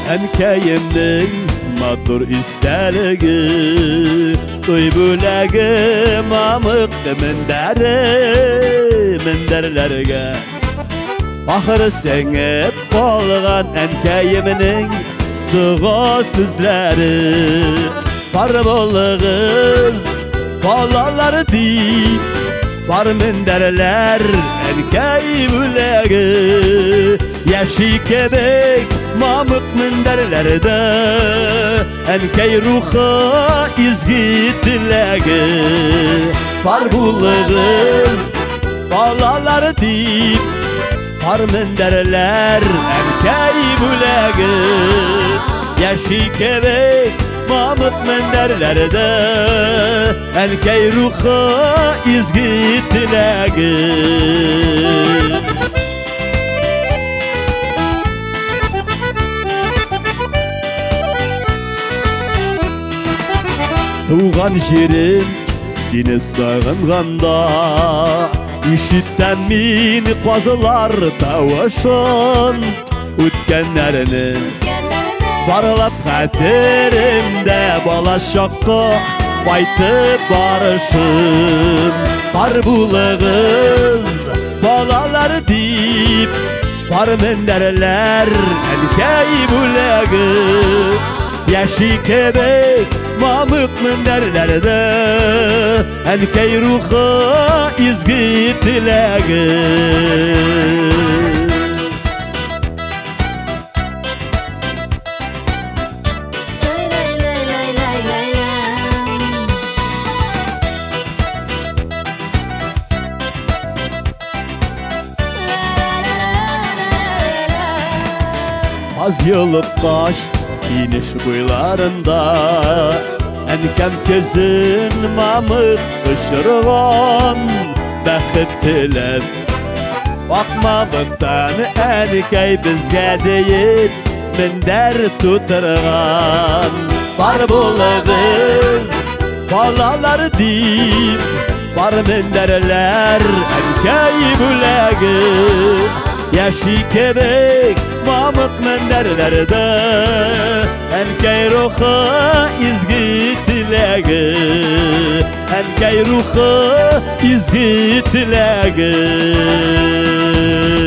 Әнкәйемнең матур истәлеге, туй бүләге, мамықты мендәрләргә. Ахыры сеңеп калган әнкәйемнең дуга сүзләре. Бар булыгыз, балалары дип, бар мендәрләр әнкәй бүләге. Яши кебек мамык мендәрләрдә, әнкәй рухы изге теләге. Бар булыгыз, балалары дип, бар мендәрләр әнкәй бүләге. Яши кебек мамык мендәрләрдә, әнкәй рухы изге теләге. Туган җирем сине сагынганда, ишеттем мин казылар тавышын. Үткәннәрне барлап хәтеремдә, балачакка кайтып барышым. Бар булыгыз, балалар дип, бар мендәрләр әнкәй бүләге. Яши кебек мамык мендәрләрдә, әнкәй рухы изге теләге. Az yılıp kaç iniş boylarında, әнкәм көзін мамык ышырган. Бәхет теләп бакмагыктан, әнкәй безгә дейеп мендәр тутырган. Бар булыгыз, балалар дип, бар мендәрләр әнкәй бүләге. Яши кебек мамык мендәрләрдә, әнкәй рухы изге теләге. Әнкәй рухы изге теләге.